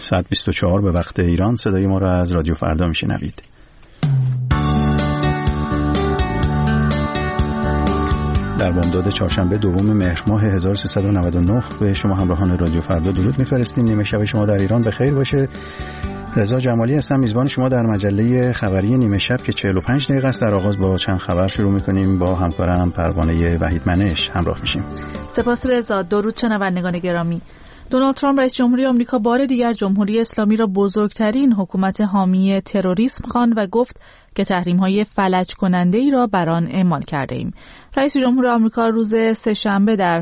ساعت 24 به وقت ایران صدای ما را از رادیو فردا میشنوید. در بامداد چهارشنبه دوم مهر ماه 1399 به شما همراهان رادیو فردا درود میفرستیم. نیمه شب شما در ایران بخیر باشه. رضا جمالی هستم، میزبان شما در مجله خبری نیمه شب که 45 دقیقه است. در آغاز با چند خبر شروع میکنیم. با همکارم پروانه وحید منش همراه میشیم. سپاس رضا. درود شنوندگان گرامی. دونالد ترامپ رئیس جمهوری آمریکا بار دیگر جمهوری اسلامی را بزرگترین حکومت حامی تروریسم خواند و گفت که تحریم‌های فلج کننده‌ای را بر آن اعمال کرده ایم. رئیس جمهور آمریکا روز سه‌شنبه در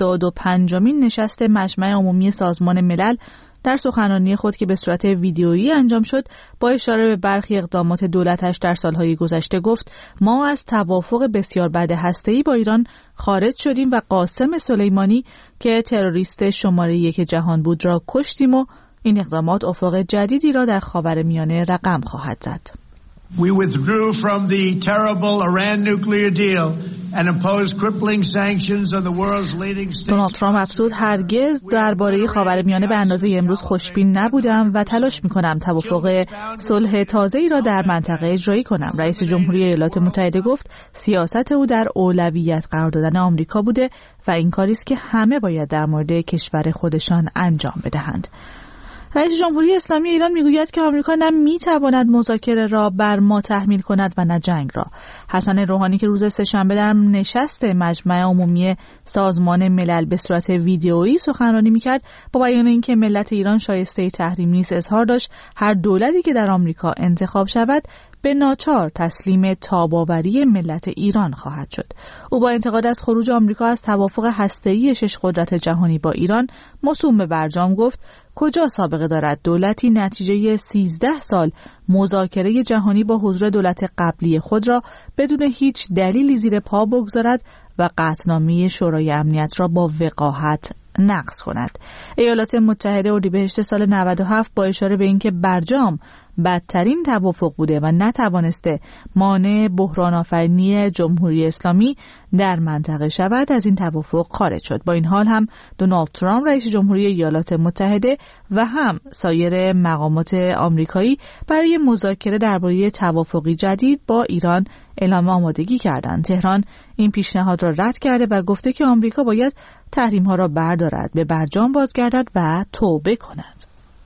75مین نشست مجمع عمومی سازمان ملل در سخنرانی خود که به صورت ویدیویی انجام شد با اشاره به برخی اقدامات دولتش در سالهای گذشته گفت ما از توافق بسیار بد هسته‌ای با ایران خارج شدیم و قاسم سلیمانی که تروریست شماره 1 جهان بود را کشتیم و این اقدامات افق جدیدی را در خاورمیانه رقم خواهد زد. We withdrew from the terrible Iran nuclear deal and imposed crippling sanctions on the world's leading states. دونالد ترامپ افزود هرگز درباره خاورمیانه به اندازه امروز خوشبین نبودم و تلاش می‌کنم توافق صلح تازه‌ای را در منطقه اجرایی کنم. رئیس جمهوری ایالات متحده گفت سیاست او در اولویت قرار دادن آمریکا بوده و این کاری است که همه باید در مورد کشور خودشان انجام بدهند. رئیس جمهوری اسلامی ایران میگوید که آمریکا نه میتواند مذاکره را بر ما تحمیل کند و نه جنگ را. حسن روحانی که روز سه‌شنبه در نشست مجمع عمومی سازمان ملل به صورت ویدیویی سخنرانی میکرد با بیان اینکه ملت ایران شایسته تحریم نیست اظهار داشت هر دولتی که در آمریکا انتخاب شود به ناچار تسلیم تاب‌آوری ملت ایران خواهد شد. او با انتقاد از خروج آمریکا از توافق هسته‌ای 6 قدرت جهانی با ایران موسوم به برجام گفت کجا سابقه دارد دولتی نتیجه 13 سال مذاکره جهانی با حضور دولت قبلی خود را بدون هیچ دلیلی زیر پا بگذارد و قطعنامه شورای امنیت را با وقاحت نقض کند. ایالات متحده اردیبهشت سال 97 با اشاره به اینکه برجام بدترین توافق بوده و نتوانسته مانع بحران آفرینی جمهوری اسلامی در منطقه شود از این توافق خارج شد. با این حال هم دونالد ترامپ رئیس جمهوری ایالات متحده و هم سایر مقامات آمریکایی برای مذاکره درباره توافقی جدید با ایران اعلام آمادگی کردند. تهران این پیشنهاد را رد کرده و گفته که آمریکا باید تحریم‌ها را بردارد، به برجام بازگردد و توبه کند.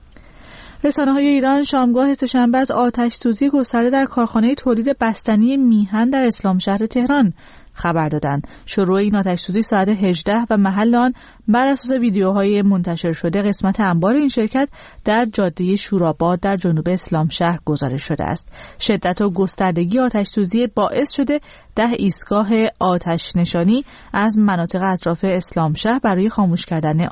رسانه‌های ایران شامگاه سه‌شنبه از آتش‌سوزی گسترده در کارخانه تولید بستنی میهن در اسلامشهر تهران خبر دادند. شروع این آتش‌سوزی ساعت 18 و محل آن بر اساس ویدیوهای منتشر شده قسمت انبار این شرکت در جاده شوراباد در جنوب اسلامشهر گزارش شده است. شدت و گستردگی آتش‌سوزی باعث شده 10 ایستگاه آتش نشانی از مناطق اطراف اسلامشهر برای خاموش کردن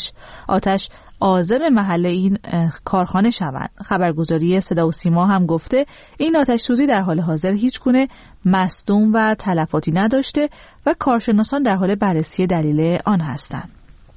آتش عازم محل این کارخانه شوند. خبرگزاری صدا و سیما هم گفته این آتش سوزی در حال حاضر هیچ گونه مصدوم و تلفاتی نداشته و کارشناسان در حال بررسی دلیل آن هستند.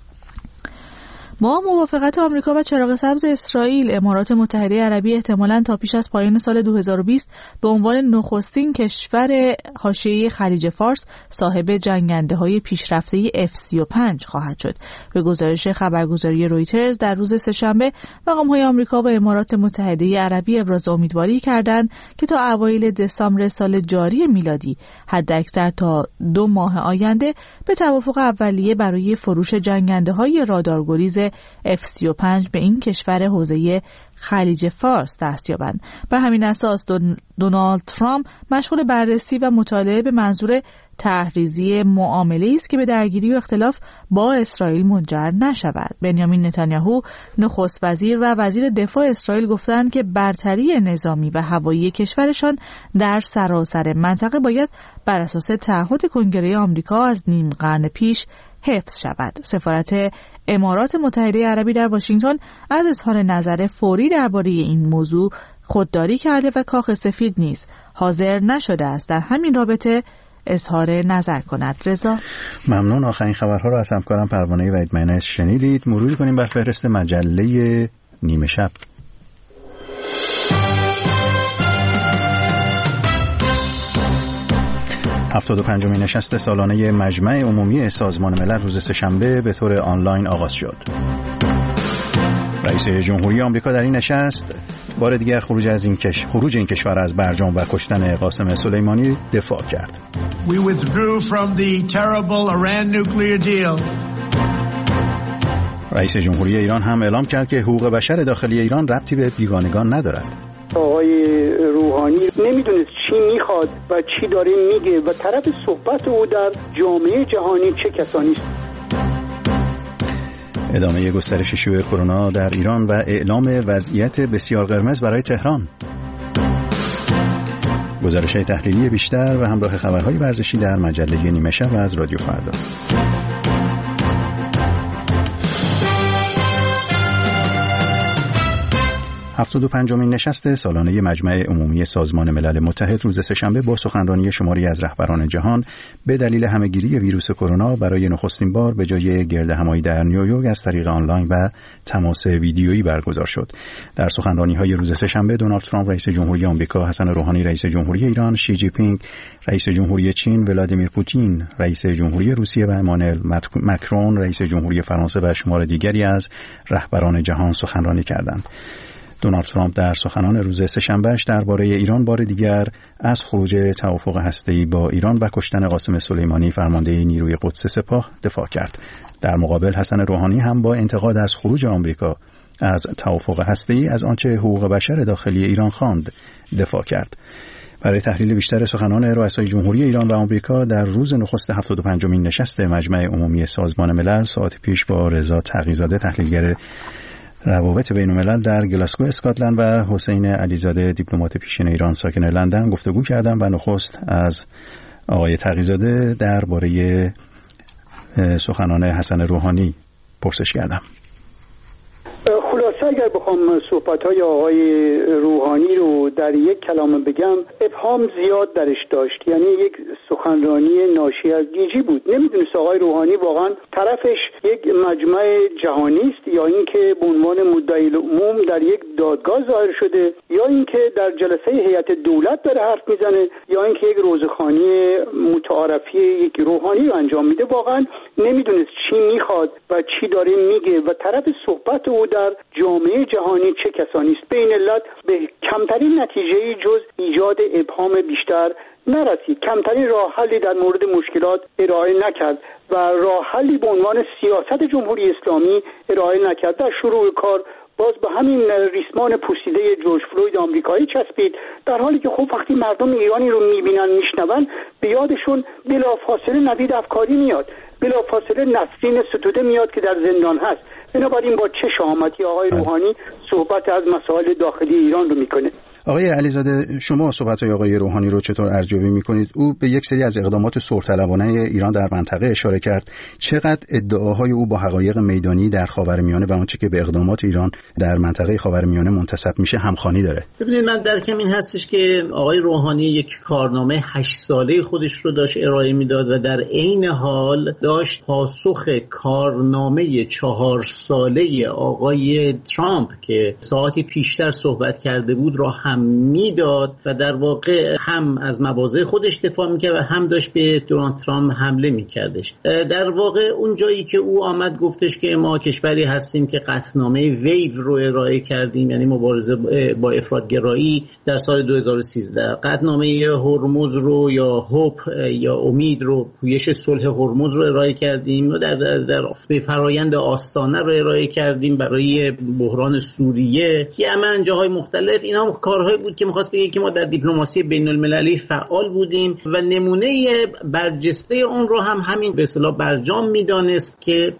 با موافقت آمریکا و چراغ سبز اسرائیل، امارات متحده عربی احتمالاً تا پیش از پایان سال 2020 به عنوان نخستین کشور حاشیه خلیج فارس صاحب جنگنده‌های پیشرفته F-35 خواهد شد. به گزارش خبرگزاری رویترز در روز سه‌شنبه مقام‌های آمریکا و امارات متحده عربی ابراز امیدواری کردند که تا اوایل دسامبر سال جاری میلادی حداکثر تا 2 ماه آینده به توافق اولیه برای فروش جنگنده‌های رادارگریز F-35 به این کشور حوزه خلیج فارس دست یابند. بر همین اساس دونالد ترامپ مشغول بررسی و مطالعه به منظور طرح‌ریزی معامله‌ای است که به درگیری و اختلاف با اسرائیل منجر نشود. بنیامین نتانیاهو نخست وزیر و وزیر دفاع اسرائیل گفتند که برتری نظامی و هوایی کشورشان در سراسر منطقه باید بر اساس تعهد کنگره آمریکا از نیم قرن پیش حفظ شود. سفارت امارات متحده عربی در واشنگتن از اظهار نظر فوری درباره این موضوع خودداری کرده و کاخ سفید نیز حاضر نشده است در همین رابطه اظهار نظر کند. رضا ممنون. آخرین خبرها رو از همکارم پروانه وحید منش شنیدید. مرور کنیم بر فهرست مجله نیمه شب. 75مین نشست سالانه مجمع عمومی سازمان ملل روز سه‌شنبه به طور آنلاین آغاز شد. رئیس جمهوری آمریکا در این نشست بار دیگر خروج این کشور از برجام و کشتن قاسم سلیمانی دفاع کرد. We withdrew from the terrible Iran nuclear deal. رئیس جمهوری ایران هم اعلام کرد که حقوق بشر داخلی ایران ربطی به بیگانگان ندارد. آقای روحانی نمیدونست چی میخواد و چی داره میگه و طرف صحبت او در جامعه جهانی چه کسانی است. ادامه گسترش شیوع کرونا در ایران و اعلام وضعیت بسیار قرمز برای تهران. گزارش‌های تحلیلی بیشتر و همراه خبرهای ورزشی در مجله نیمه شب از رادیو فردا. 75مین نشست سالانه مجمع عمومی سازمان ملل متحد روز سه‌شنبه با سخنرانی شماری از رهبران جهان به دلیل همه‌گیری ویروس کرونا برای نخستین بار به جای گردهمایی در نیویورک از طریق آنلاین و تماس ویدیویی برگزار شد. در سخنرانی‌های روز سه‌شنبه دونالد ترامپ رئیس جمهوری آمریکا، حسن روحانی رئیس جمهوری ایران، شی جی پینگ رئیس جمهوری چین، ولادیمیر پوتین رئیس جمهوری روسیه و امانوئل ماکرون رئیس جمهوری فرانسه و شمار دیگری از رهبران جهان سخنرانی کردند. دونالد ترامپ در سخنان روز سه‌شنبه‌اش درباره ایران بار دیگر از خروج توافق هسته‌ای با ایران و کشتن قاسم سلیمانی فرمانده نیروی قدس سپاه دفاع کرد. در مقابل حسن روحانی هم با انتقاد از خروج آمریکا از توافق هسته‌ای از آنچه حقوق بشر داخلی ایران خواند دفاع کرد. برای تحلیل بیشتر سخنان رؤسای جمهوری ایران و آمریکا در روز نخست 75مین نشست مجمع عمومی سازمان ملل ساعت پیش با رضا تقی‌زاده تحلیلگر روابط بین الملل در گلاسگو اسکاتلند و حسین علیزاده دیپلمات پیشین ایران ساکن لندن گفتگو کردم و نخست از آقای تقی‌زاده درباره سخنان حسن روحانی پرسش کردم. خلاصه اگر بخوام صحبت‌های آقای روحانی رو در یک کلمه بگم، ابهام زیاد درش داشت. یعنی یک سخنرانی ناشی از گیجی بود. نمیدونست آقای روحانی واقعا طرفش یک مجمع جهانی است یا اینکه به عنوان مدعی العموم در یک دادگاه ظاهر شده، یا اینکه در جلسه هیئت دولت داره حرف میزنه، یا اینکه یک روزخوانی متعارفی یک روحانی رو انجام میده. واقعا نمیدونست چی میخواد و چی داره میگه و طرف صحبت او در جامعه جهانی چه کسانی است. بین علت به کمترین نتیجه‌ای جز ایجاد ابهام بیشتر نرسید. کمترین راه حلی در مورد مشکلات ارائه نکرد و راه حلی به عنوان سیاست جمهوری اسلامی ارائه نکرد. در شروع کار باز به همین ریسمان پوسیده جورج فلوید آمریکایی چسبید، در حالی که خب وقتی مردم ایرانی رو میبینن میشنون به یادشون بلافاصله نوید افکاری میاد، بلافاصله نسرین ستوده میاد که در زندان هست. بنابراین با چه شهامتی آقای روحانی صحبت از مسائل داخلی ایران رو میکنه. آقای علیزاده، شما صحبت‌های آقای روحانی رو چطور ارزیابی می‌کنید؟ او به یک سری از اقدامات سرطلبانه ایران در منطقه اشاره کرد. چقدر ادعاهای او با حقایق میدانی در خاورمیانه و آنچه که به اقدامات ایران در منطقه خاورمیانه منتسب میشه همخوانی داره؟ ببینید، من درکم این هستش که آقای روحانی یک کارنامه 8 ساله خودش رو داشت ارائه میداد و در عین حال داشت پاسخ کارنامه 4 ساله آقای ترامپ که ساعتی پیشتر صحبت کرده بود را هم میداد و در واقع هم از مواضع خودش دفاع میکرد و هم داشت به دونالد ترامپ حمله میکردش. در واقع اون جایی که او آمد گفتش که ما کشوری هستیم که قطعنامه ویو رو ارائه کردیم، یعنی مبارزه با افراط‌گرایی در سال 2013، قطعنامه هرمز رو یا هوپ یا امید رو، پویش صلح هرمز رو ارائه کردیم و در فرایند آستانه رو ارائه کردیم برای بحران سوریه، یمن، جاهای مختلف. اینا کارهایی بود که می‌خواست بگه که ما در دیپلماسی بین‌المللی فعال بودیم و نمونه برجسته اون رو همین به اصطلاح برجام می‌دانست که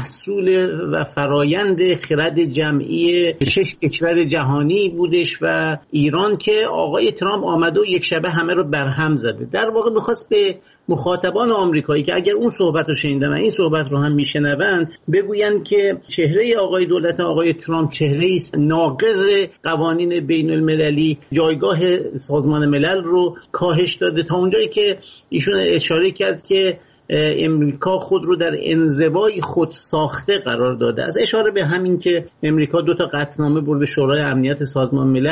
محصول و فرایند خرد جمعی 6 کشور جهانی بودش و ایران که آقای ترامپ آمده و یک شبه همه رو برهم زده. در واقع می‌خواست به مخاطبان آمریکایی که اگر اون صحبت رو شنیدن و این صحبت رو هم میشنوند بگویند که چهره آقای دولت آقای ترامپ چهره است ناقض قوانین بین المللی، جایگاه سازمان ملل رو کاهش داده، تا اونجایی که ایشون اشاره کرد که امریکا خود رو در انزوای خود ساخته قرار داده. از اشاره به همین که امریکا 2 قطعنامه برده شورای امنیت سازمان ملل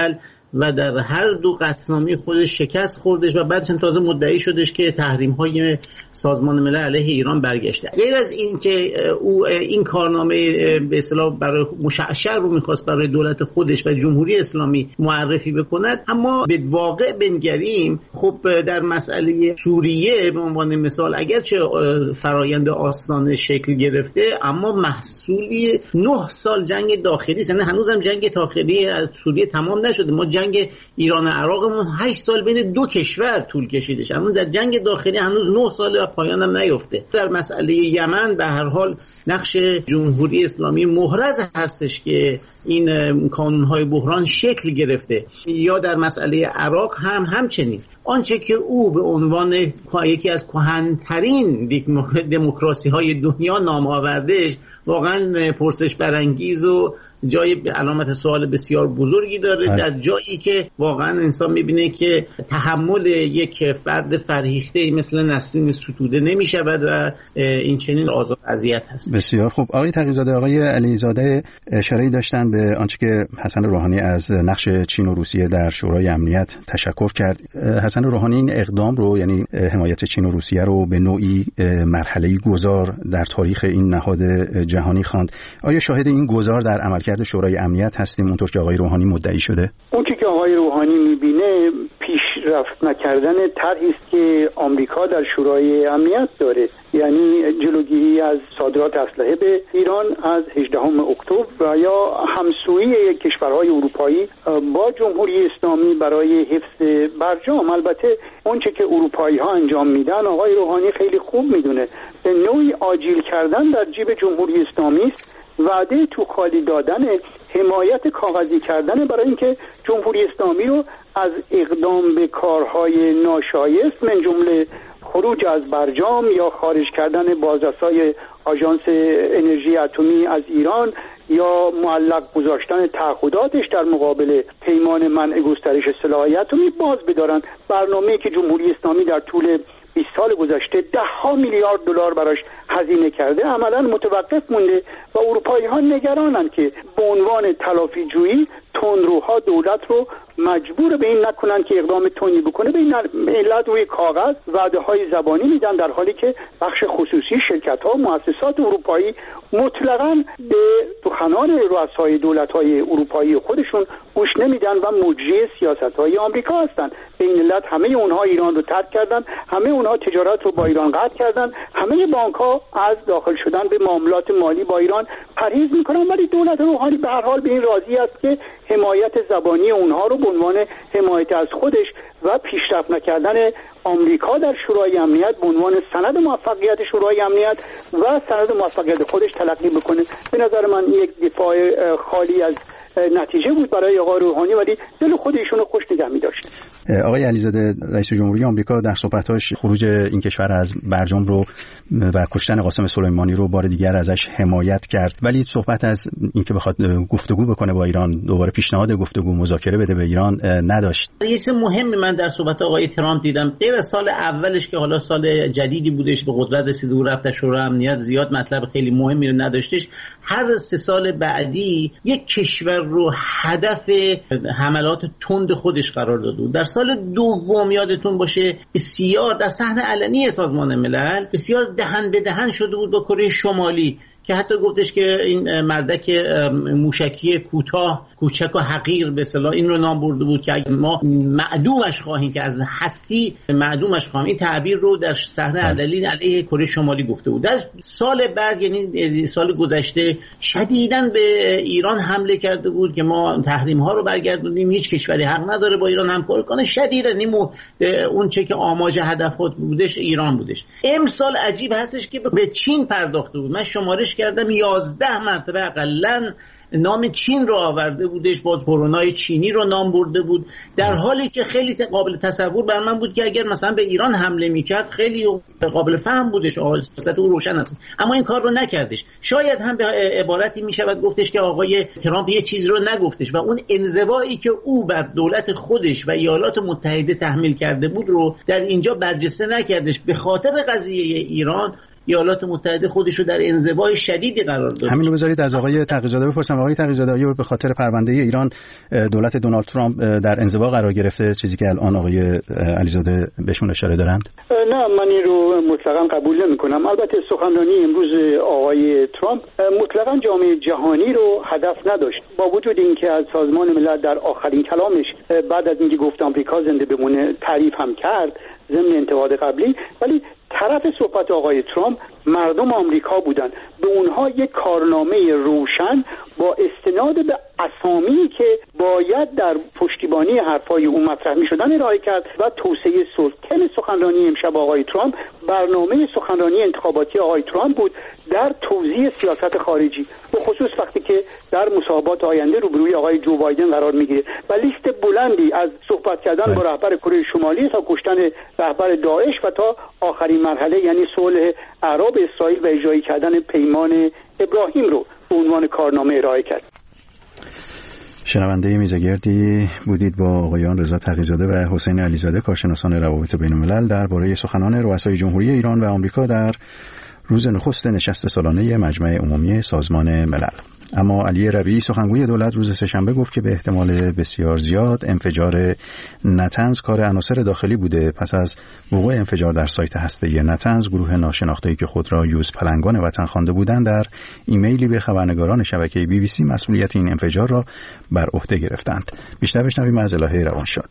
و در هر دو قطعنامه خودش شکست خوردش و بعدش تازه مدعی شدش که تحریم‌های سازمان ملل علیه ایران برگشته. غیر از این که او این کارنامه به اصطلاح برای مشعشع رو می‌خواست برای دولت خودش و جمهوری اسلامی معرفی بکند، اما به واقع بنگریم خب در مسئله سوریه به عنوان مثال اگرچه فرایند آستانه شکل گرفته اما محصولی 9 سال جنگ داخلی است. یعنی هنوزم جنگ داخلی از سوریه تمام نشده. ما جنگ ایران و عراقمون 8 سال بین دو کشور طول کشیدش، اما در جنگ داخلی هنوز 9 سال و پایانم نیفته. در مسئله یمن به هر حال نقش جمهوری اسلامی محرز هستش که این کانون‌های بحران شکل گرفته، یا در مسئله عراق همچنین. آنچه که او به عنوان یکی از کهن‌ترین دموکراسی‌های دنیا نام آوردهش واقعا پرسش برانگیز و جای علامت سوال بسیار بزرگی داره، در جایی که واقعا انسان میبینه که تحمل یک فرد فرهیخته مثل نسرین ستوده نمیشود و این چنین آزار اذیت هست. بسیار خوب. آقای تقی‌زاده، آقای علیزاده اشاره‌ای داشتن به آنچه که حسن روحانی از نقش چین و روسیه در شورای امنیت تشکر کرد. حسن روحانی این اقدام رو، یعنی حمایت چین و روسیه رو، به نوعی مرحله‌ای گذار در تاریخ این نهاد جهانی خواند. آیا شاهد این گذار در عملکرد شورای امنیت هستیم اونطور که آقای روحانی مدعی شده؟ اون که آقای روحانی میبینه پیشرفت نکردن طرحی است که آمریکا در شورای امنیت داره، یعنی جلوگیری از صادرات اسلحه به ایران از 18 اکتبر و یا همسویی کشورهای اروپایی با جمهوری اسلامی برای حفظ برجام. البته اونچه که اروپایی ها انجام میدن آقای روحانی خیلی خوب میدونه، به نوعی آجیل کردن در جیب جمهوری اسلامی است، وعده تو خالی دادن، حمایت کاغذی کردن برای اینکه جمهوری اسلامی رو از اقدام به کارهای ناشایست من جمله خروج از برجام یا خارج کردن بازرسای آژانس انرژی اتمی از ایران یا معلق گذاشتن تعهداتش در مقابل پیمان منع گسترش سلاح اتمی باز بدارن. برنامه‌ای که جمهوری اسلامی در طول 20 سال گذشته 10 میلیارد دلار براش هزینه کرده عملاً متوقف مونده و اروپایی ها نگرانن که به عنوان تلافی جویی تندروها دولت رو مجبور به این نکنن که اقدام تندی بکنه. به این علت روی کاغذ وعده های زبانی میدن، در حالی که بخش خصوصی، شرکت ها، مؤسسات اروپایی مطلقاً به سخنان رؤسای دولت های اروپایی خودشون گوش نمیدن و مجری سیاست های آمریکا هستن. به این علت همه اونها ایران رو ترک کردن، همه اونها تجارت رو با ایران قطع کردن، همه بانک ها از داخل شدن به معاملات مالی با ایران پرهیز میکنن، ولی دولت روحانی به هر حال به این راضی است که حمایت زبانی اونها رو به عنوان حمایت از خودش و پیشرفت نکردن آمریکا در شورای امنیت به عنوان سند موفقیت شورای امنیت و سند موفقیت خودش تلقی بکنه. به نظر من یک دفاع خالی از نتیجه بود برای آقای روحانی، ولی دل خود ایشونو خوش نگه می‌داشت. آقای علیزاده، رئیس جمهوری آمریکا در صحبتاش خروج این کشور از برجام رو و کشتن قاسم سلیمانی رو بار دیگر ازش حمایت کرد، ولی صحبت از اینکه بخواد گفتگو بکنه با ایران، دوباره پیشنهاد گفتگو مذاکره بده به ایران نداشت. یه چیز مهمی من در صحبت آقای ترامپ دیدم، غیر از سال اولش که حالا سال جدیدی بودش به قدرت رسید و رفت شورای امنیت، زیاد مطلب خیلی مهمی رو نداشتش. هر 3 سال بعدی یک کشور رو هدف حملات تند خودش قرار داده بود. در سال دوم یادتون باشه بسیار در صحنه علنی سازمان ملل بسیار دهن به دهن شده بود با کره شمالی، که حتی گفتش که این مردک موشکی کوتاه، کوچک و حقیر به اصطلاح این رو نام برده بود که اگه ما معدومش خواهیم، که از هستی معدومش خواهیم. این تعبیر رو در صحنه علنی علیه کره شمالی گفته بود. در سال بعد، یعنی سال گذشته، شدیداً به ایران حمله کرده بود که ما تحریم ها رو برگردونیم، هیچ کشوری حق نداره با ایران همکاری کنه. شدیداً اون چه که آماج هدفات بودش ایران بودش. امسال عجیب هستش که به چین پرداخته بود. من شمارش کردم 11 مرتبه حداقل نام چین رو آورده بودش، باز کرونای چینی رو نام برده بود، در حالی که خیلی قابل تصور بر من بود که اگر مثلا به ایران حمله میکرد خیلی قابل فهم بودش، سیاست او روشن است، اما این کار رو نکردش. شاید هم به عبارتی میشود گفتش که آقای ترامپ یه چیز رو نگفتش و اون انزوایی که او بر دولت خودش و ایالات متحده تحمیل کرده بود رو در اینجا برجسته نکردش. به خاطر قضیه ایران ایالات متحده خودش رو در انزوای شدیدی قرار داد. همین رو بذارید از آقای تقی‌زاده بپرسم. آقای تقی‌زاده آیا به خاطر پرونده ایران دولت دونالد ترامپ در انزوا قرار گرفته، چیزی که الان آقای علیزاده بهشون اشاره دارند؟ نه، من این رو مطلقاً قبول نمی‌کنم. البته سخنرانی امروز آقای ترامپ مطلقاً جامعه جهانی رو هدف نداشت، با وجود اینکه از سازمان ملل در آخرین کلامش بعد از اینکه گفت آمریکا زنده بمونه تعریف هم کرد ضمن انتقاد قبلی، ولی طرف صحبت آقای ترامپ مردم آمریکا بودن. به اونها یک کارنامه روشن با استناد به اسامی که باید در پشتیبانی حرفای اون مطرح می‌شدن ارائه کرد و توسعه صلح. تم سخنرانی امشب آقای ترامپ برنامه سخنرانی انتخاباتی آقای ترامپ بود در توزیع سیاست خارجی، به خصوص وقتی که در مصاحبات آینده روبروی آقای جو بایدن قرار میگیره و لیست بلندی از صحبت کردن با رهبر کره شمالی تا کشتن رهبر داعش و تا آخرین مرحله یعنی صلح عرب اسرائیل و اجرایی کردن پیمان ابراهیم رو به عنوان کارنامه ارائه کرد. شنونده میزگردی بودید با آقایان رضا تقی‌زاده و حسین علیزاده، کارشناسان روابط بین‌الملل، درباره سخنان رؤسای جمهوری ایران و آمریکا در روز نخست نشست سالانه مجمع عمومی سازمان ملل. اما علی ربیعی سخنگوی دولت روز سه‌شنبه گفت که به احتمال بسیار زیاد انفجار نتنز کار عناصر داخلی بوده. پس از وقوع انفجار در سایت هسته‌ای نتنز، گروه ناشناخته‌ای که خود را یوز پلنگان وطن خوانده بودند در ایمیلی به خبرنگاران شبکه BBC مسئولیت این انفجار را بر عهده گرفتند. بیشتر بشنویم از الهه روانشاد.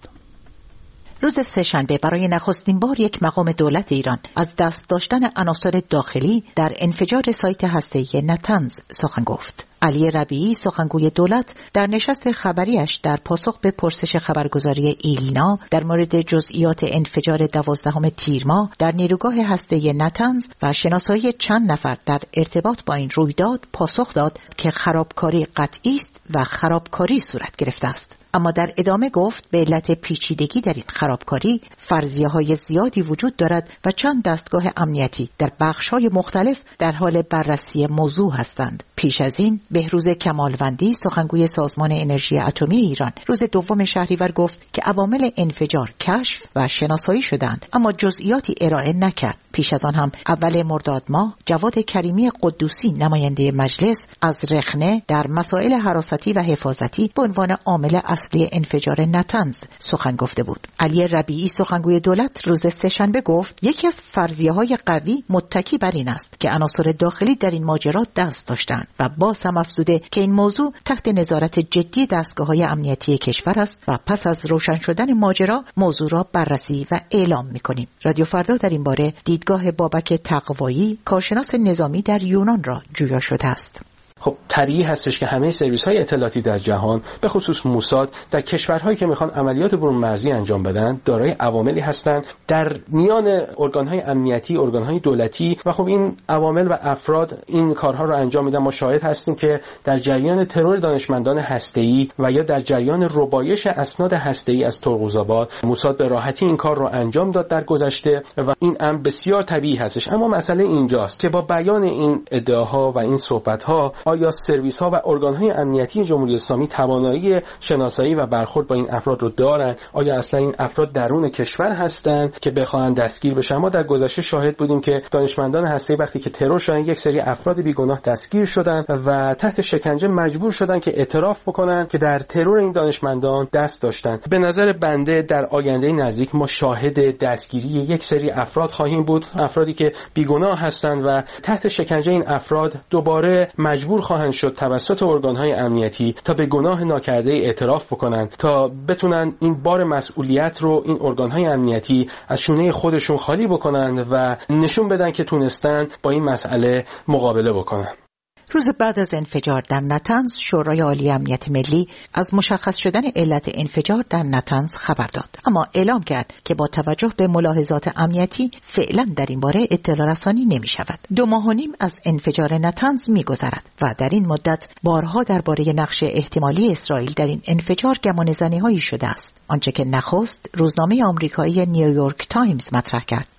روز سه‌شنبه برای نخستین بار یک مقام دولت ایران از دست داشتن عناصر داخلی در انفجار سایت هسته‌ای نتنز سخن گفت. علی ربیعی سخنگوی دولت در نشست خبریش در پاسخ به پرسش خبرگزاری ایلنا در مورد جزئیات انفجار 12 تیر ماه در نیروگاه هسته‌ای نتنز و شناسایی چند نفر در ارتباط با این رویداد پاسخ داد که خرابکاری قطعی است و خرابکاری صورت گرفته است. اما در ادامه گفت به علت پیچیدگی در این خرابکاری فرضیه‌های زیادی وجود دارد و چند دستگاه امنیتی در بخش‌های مختلف در حال بررسی موضوع هستند. پیش از این بهروز کمالوندی سخنگوی سازمان انرژی اتمی ایران روز 2 شهریور گفت که عوامل انفجار کشف و شناسایی شدند اما جزئیاتی ارائه نکرد. پیش از آن هم اول مرداد ماه جواد کریمی قدوسی نماینده مجلس از رخنه در مسائل حراستی و حفاظتی به عنوان عامل اصلی انفجار نتنز سخن گفته بود. علی ربیعی سخنگوی دولت روز سه‌شنبه گفت یکی از فرضیه‌های قوی متکی بر این است که عناصر داخلی در این ماجرا دست داشتند و باز هم افزوده که این موضوع تحت نظارت جدی دستگاه‌های امنیتی کشور است و پس از روشن شدن ماجرا موضوع را بررسی و اعلام می‌کنیم. رادیو فردا در این باره دیدگاه بابک تقوایی کارشناس نظامی در یونان را جویا شده است. خب طبیعی هستش که همه سرویس‌های اطلاعاتی در جهان به خصوص موساد در کشورهایی که میخوان عملیات برون مرزی انجام بدن دارای عواملی هستند در میان ارگان‌های امنیتی، ارگان‌های دولتی و خب این عوامل و افراد این کارها رو انجام میدن. ما شاهد هستیم که در جریان ترور دانشمندان هسته‌ای و یا در جریان ربایش اسناد هسته‌ای از ترقوزآباد موساد به راحتی این کار رو انجام داد در گذشته و این امر بسیار طبیعی هستش. اما مسئله اینجاست که با بیان این ادعاها و این صحبت‌ها آیا سرویس‌ها و ارگان‌های امنیتی جمهوری اسلامی توانایی شناسایی و برخورد با این افراد رو دارن؟ آیا اصلا این افراد درون کشور هستند که بخواهن دستگیر بشن؟ ما در گذشته شاهد بودیم که دانشمندان هسته‌ای وقتی که ترور شدن یک سری افراد بیگناه دستگیر شدن و تحت شکنجه مجبور شدن که اعتراف بکنن که در ترور این دانشمندان دست داشتن. به نظر بنده در آینده نزدیک ما شاهد دستگیری یک سری افراد خواهیم بود، افرادی که بیگناه هستند و تحت شکنجه این افراد دوباره مجبور خواهند شد توسط ارگان‌های امنیتی تا به گناه ناکرده اعتراف بکنند تا بتونن این بار مسئولیت رو این ارگان‌های امنیتی از شونه خودشون خالی بکنند و نشون بدن که تونستن با این مسئله مقابله بکنن. روز بعد از انفجار در نتنز شورای عالی امنیت ملی از مشخص شدن علت انفجار در نتنز خبر داد، اما اعلام کرد که با توجه به ملاحظات امنیتی فعلا در این باره اطلاع رسانی نمی شود. 2 ماه و نیم از انفجار نتنز می گذرد و در این مدت بارها درباره نقش احتمالی اسرائیل در این انفجار گمانه‌زنی‌هایی شده است. آنچه که نخست روزنامه آمریکایی نیویورک تایمز مطرح کرد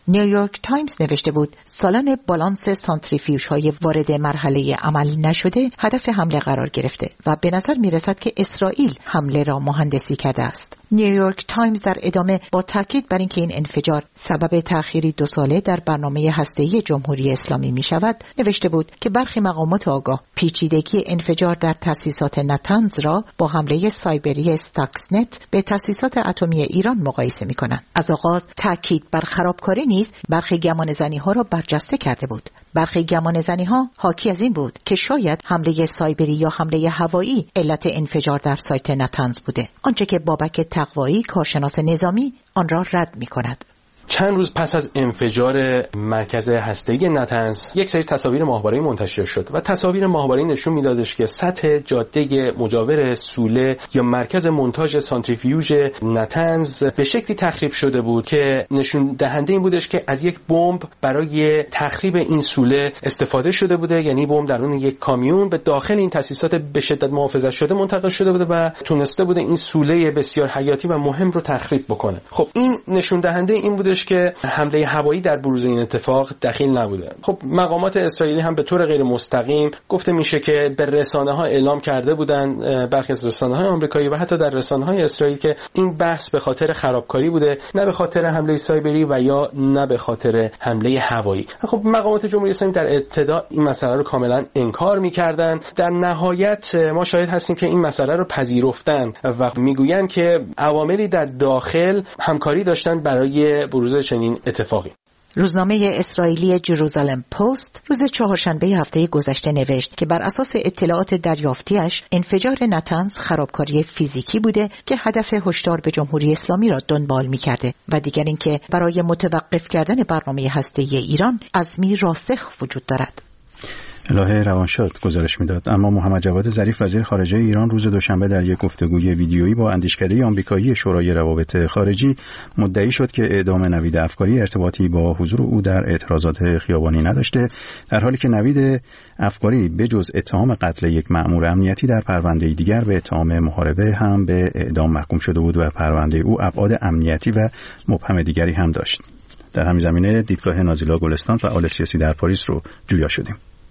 نیویورک تایمز نوشته بود سالن بالانس سانتریفیوژهای وارد مرحله عمل نشده هدف حمله قرار گرفته و به نظر میرسد که اسرائیل حمله را مهندسی کرده است. نیویورک تایمز در ادامه با تاکید بر اینکه این انفجار سبب تأخیری 2 ساله در برنامه هسته‌ای جمهوری اسلامی می شود نوشته بود که برخی مقامات آگاه پیچیدگی انفجار در تأسیسات نتنز را با حمله سایبری استاکسنت به تأسیسات اتمی ایران مقایسه می کنند. از آغاز تاکید بر خرابکاری نیز برخی گمانه‌زنی‌ها را برجسته کرده بود. برخی گمانه‌زنی‌ها حاکی از این بود که شاید حمله سایبری یا حمله هوایی علت انفجار در سایت نتنز بوده، آنچه که بابک تقوایی کارشناس نظامی آن را رد می‌کند. چند روز پس از انفجار مرکز هسته‌ای نتنز یک سری تصاویر ماهواره‌ای منتشر شد و تصاویر ماهواره‌ای نشون می‌دادش که سطح جاده مجاور سوله یا مرکز مونتاژ سانتریفیوژ نتنز به شکلی تخریب شده بود که نشون دهنده این بودش که از یک بمب برای تخریب این سوله استفاده شده بوده، یعنی بمب درون یک کامیون به داخل این تأسیسات به شدت محافظت شده منتقل شده بوده و تونسته بوده این سوله بسیار حیاتی و مهم رو تخریب بکنه. خب این نشون دهنده این بوده که حمله هوایی در بروز این اتفاق دخیل نبوده. خب مقامات اسرائیلی هم به طور غیر مستقیم گفته میشه که به رسانه‌ها اعلام کرده بودن، برخی از رسانه‌های آمریکایی و حتی در رسانه‌های اسرائیل، که این بحث به خاطر خرابکاری بوده، نه به خاطر حمله سایبری و یا نه به خاطر حمله هوایی. خب مقامات جمهوری اسلامی در ابتدا این مسئله رو کاملا انکار می‌کردند. در نهایت ما شاهد هستیم که این مسئله رو پذیرفتن و میگویند که عواملی در داخل همکاری داشتن برای بروز چنین اتفاقی. روزنامه اسرائیلی جروزالم پست روز چهارشنبه هفته گذشته نوشت که بر اساس اطلاعات دریافتیش انفجار نتنز خرابکاری فیزیکی بوده که هدف هشدار به جمهوری اسلامی را دنبال می‌کرده و دیگر اینکه برای متوقف کردن برنامه هسته‌ای ایران عزمی راسخ وجود دارد. الهه روانشاد گزارش میداد. اما محمد جواد ظریف وزیر خارجه ایران روز دوشنبه در یک گفتگوی ویدیویی با اندیشکده آمریکایی شورای روابط خارجی مدعی شد که اعدام نوید افکاری ارتباطی با حضور او در اعتراضات خیابانی نداشته، در حالی که نوید افکاری بجز اتهام قتل یک مأمور امنیتی در پرونده دیگر به اتهام محاربه هم به اعدام محکوم شده بود و پرونده او ابعاد امنیتی و مبهم دیگری هم داشت. در همین زمینه دیدگاه نازیلا گلستان فعال سیاسی در پاریس رو جویا شدیم.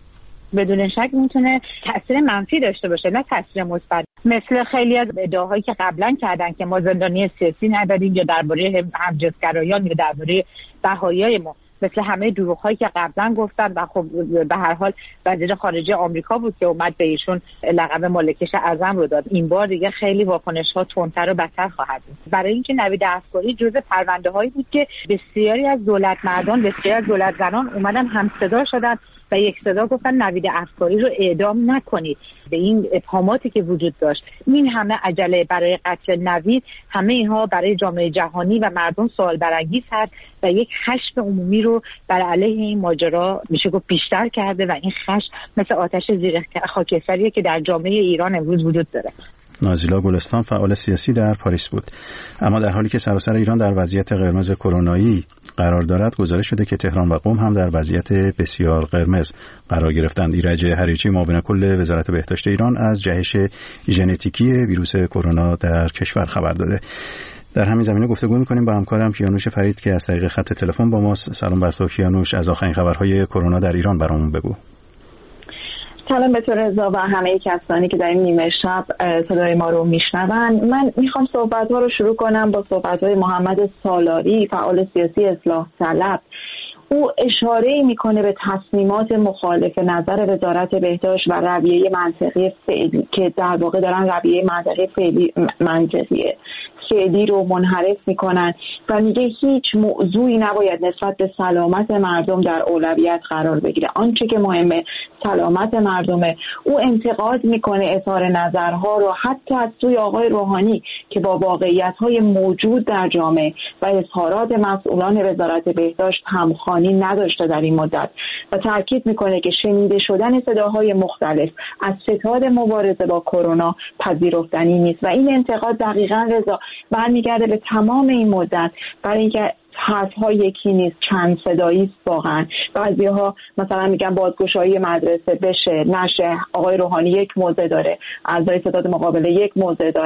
بدون شک میتونه تاثیر منفی داشته باشه نه تاثیر مثبت. مثل خیلی از ادعاهایی که قبلا کردن که ما زندانی سیاسی نداریم یا درباره همجنسگرایان یا درباره بهاییای ما، مثل همه دروغ‌هایی که قبلا گفتن. و خب به هر حال وزیر خارجه آمریکا بود که اومد به ایشون لقب مالکش اعظم رو داد. این بار دیگه خیلی واکنش‌ها تندتر و بدتر خواهد بود، برای اینکه نوید افکاری جزء پرونده‌هایی بود که بسیاری از دولتمردان، بسیاری از دولت‌زنان اومدن همصدا شدن و یک صدا گفتن نوید افکاری رو اعدام نکنید. به این ابهاماتی که وجود داشت، این همه عجله برای قتل نوید، همه اینها برای جامعه جهانی و مردم سوال برانگیز هست و یک خشم عمومی رو بر علیه این ماجرا میشه گفت بیشتر کرده و این خشم مثل آتش زیر خاکستریه که در جامعه ایران امروز وجود داره. نازیلا گلستان فعال سیاسی در پاریس بود. اما در حالی که سراسر ایران در وضعیت قرمز کرونایی قرار دارد، گزارش شده که تهران و قم هم در وضعیت بسیار قرمز قرار گرفتند. ایرج هریچی معاون کل وزارت بهداشت ایران از جهش ژنتیکی ویروس کرونا در کشور خبر داده. در همین زمینه گفتگو می‌کنیم با همکارم کیانوش فرید که از طریق خط تلفن با ماست. سلام بر تو کیانوش، از آخرین خبرهای کرونا در ایران برامون بگو. سلام به تو رضا و همه کسانی که در این نیمه شب صدای ما رو میشنون. من میخوام صحبت‌ها رو شروع کنم با صحبت‌های محمد سالاری، فعال سیاسی اصلاح طلب. او اشاره‌ای میکنه به تصمیمات مخالف نظر وزارت بهداشت و رویه منطقی فعلی که در واقع دارن رویه منطقی فعلی رو منحرف میکنن و میگه هیچ موضوعی نباید نسبت به سلامت مردم در اولویت قرار بگیره. آنچه که مهمه سلامت مردمه. او انتقاد میکنه اظهار نظرها رو حتی از سوی آقای روحانی که با واقعیت‌های موجود در جامعه و اظهارات مسئولان وزارت بهداشت همخوانی نداشته در این مدت و تاکید میکنه که شنیده شدن صداهای مختلف از ستاد مبارزه با کرونا پذیرفتنی نیست و این انتقاد دقیقاً رضا برمیگرده به تمام این مدت، برای اینکه حرف‌ها یکی نیست، چند صدایی است واقعا. بعضی‌ها مثلا میگن بازگشایی مدرسه بشه نشه، آقای روحانی یک موضع داره، اعضای ستاد مقابله یک موضع دارن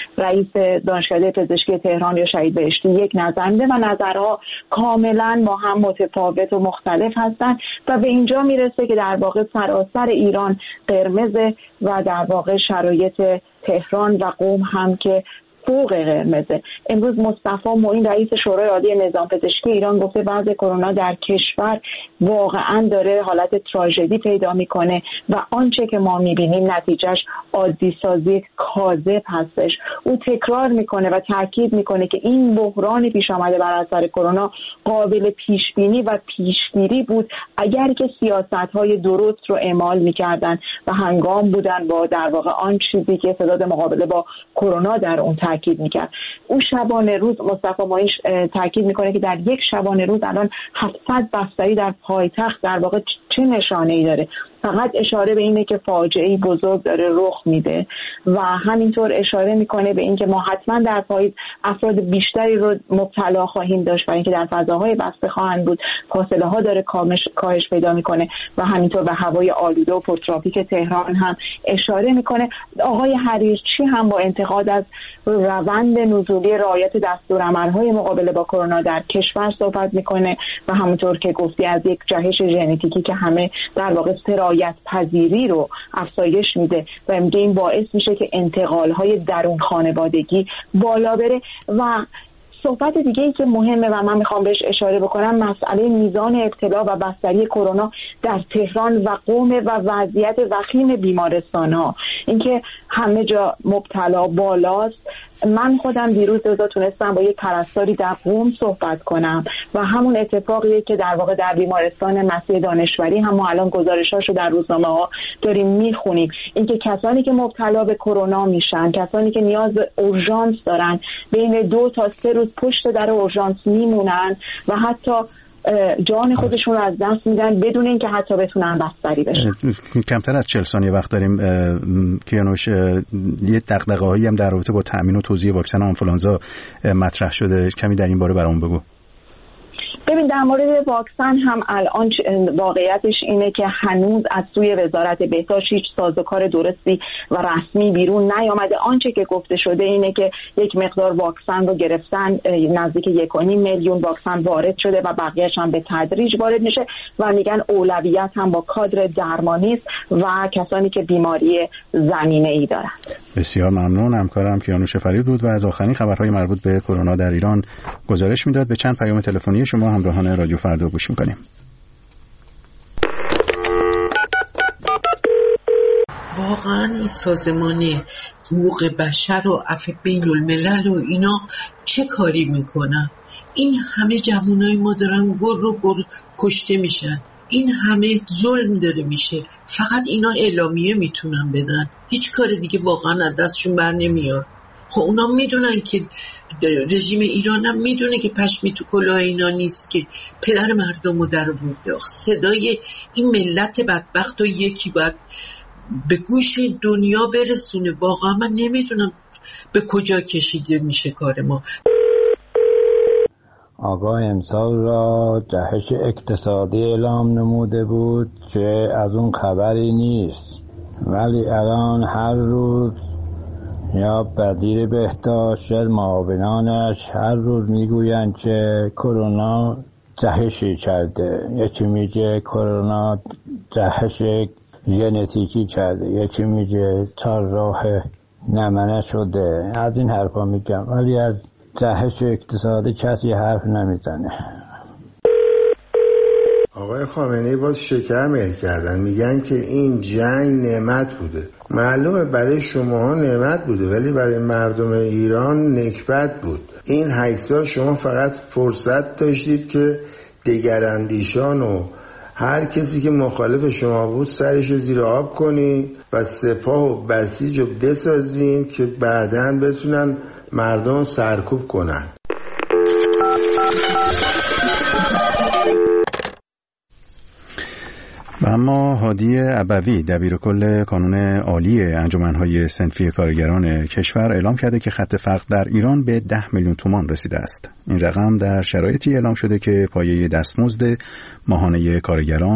رئیس دانشکده پزشکی تهران یا شهید بهشتی یک نظر میده و نظرها کاملا با هم متفاوت و مختلف هستن و به اینجا میرسه که در واقع سراسر ایران قرمزه و در واقع شرایط تهران و قم هم که فوق قرمزه. امروز مصطفی معین رئیس شورای عالی نظام پزشکی ایران گفته وضع کرونا در کشور واقعا داره حالت تراژدی پیدا میکنه و آنچه که ما میبینیم نتیجهش عادی سازی کاذب هستش. او تکرار میکنه و تاکید میکنه که این بحران پیش آمده بر اثر کرونا قابل پیش بینی و پیشگیری بود اگر که سیاست‌های درست رو اعمال میکردن و هنگام بودن با در واقع آن چیزی که سداد مقابله با کرونا در اون تاکید میکرد. او شبانه روز مصطفی معین تاکید میکنه که در یک شبانه روز الان 700 بستری در پایتخت در واقع چه نشانه‌ای داره؟ فقط اشاره به اینه که فاجعه‌ای بزرگ داره رخ میده و همینطور اشاره میکنه به اینکه ما حتما در پاییز افراد بیشتری رو مبتلا خواهیم داشت و اینکه در فضاهای بسته خواهند بود، فاصله ها داره کاهش پیدا میکنه و همینطور به هوای آلوده و پرترافیک تهران هم اشاره میکنه. آقای حریرچی هم با انتقاد از روند نزولی رعایت دستورالعمل‌های مقابله با کرونا در کشور صحبت میکنه و همونطور که گفتی از یک جهش ژنتیکی که همه در واقع سرایت پذیری رو افزایش میده و میگه این باعث میشه که انتقال‌های درون خانوادگی بالا بره. و صحبت دیگه ای که مهمه و من میخوام بهش اشاره بکنم مسئله میزان ابتلا و بستری کرونا در تهران و قم و وضعیت وخیم بیمارستان‌ها، اینکه همه جا مبتلا بالاست. من خودم دیروز تونستم با یک پرستاری در قم صحبت کنم و همون اتفاقیه که در واقع در بیمارستان مسیح دانشوری هم ما الان گزارشاشو در روزنامه‌ها داریم میخونیم، اینکه کسانی که مبتلا به کرونا میشن، کسانی که نیاز به اورژانس دارن، بین 2 تا 3 روز پشت در اورژانس میمونن و حتی جان خودشون رو از دست میدن بدون اینکه حتی بتونن بستری بشن. کمتر از 40 ثانیه وقت داریم. کیانوش، یه دغدغه‌هایی هم در رابطه با تامین و توزیع واکسن آنفولانزا مطرح شده، کمی در این باره برامون بگو. ببین در مورد واکسن هم الان واقعیتش اینه که هنوز از سوی وزارت بهداشت هیچ سازوکار درستی و رسمی بیرون نیامده. آنچه که گفته شده اینه که یک مقدار واکسن رو گرفتن، نزدیک 1.5 میلیون واکسن وارد شده و بقیه‌اش هم به تدریج وارد میشه و میگن اولویت هم با کادر درمانی است و کسانی که بیماری زمینه‌ای دارن. بسیار ممنون. همکارم کیانوش فرید بود و از آخرین خبرهای مربوط به کرونا در ایران گزارش میداد. به چند پیام تلفنی شما همراهان رادیو فردا گوش میکنیم. واقعا این سازمان حقوق بشر و عفو بین الملل و اینا چه کاری میکنن؟ این همه جوانای ما دارن گر کشته میشن، این همه ظلم داره میشه، فقط اینا اعلامیه میتونن بدن، هیچ کار دیگه واقعا از دستشون بر نمیاد. خب اونا میدونن که رژیم ایران هم میدونه که پشمی تو کلاه اینا نیست که پدر مردم رو در برده. صدای این ملت بدبخت و یکی باید به گوش دنیا برسونه. واقعا من نمیدونم به کجا کشیده میشه کار ما. آقای امسال را جهش اقتصادی اعلام نموده بود که از اون خبری نیست، ولی الان هر روز یا بدیر بهداشت یا معاونانش هر روز میگویند که کرونا جهشی کرده، یکی میگه کرونا جهش ژنتیکی کرده، یکی میگه چهارراه نمنه شده. از این حرفا میگم، ولی از جهش اقتصادی کسی حرف نمیزنه. آقای خامنه‌ای باز شکر مهر کردن، میگن که این جنگ نعمت بوده. معلومه برای شماها نعمت بوده ولی برای مردم ایران نکبت بود. این 8 سال شما فقط فرصت داشتید که دگراندیشان و هر کسی که مخالف شما بود سرش زیر آب کنید و سپاه و بسیج رو بسازین که بعداً بتونن مردم سرکوب کنن. و اما هادی ابوی دبیرکل کانون عالی انجمن‌های صنفی کارگران کشور اعلام کرده که خط فقر در ایران به 10 میلیون تومان رسیده است. این رقم در شرایطی اعلام شده که پایه دستمزد ماهانه کارگران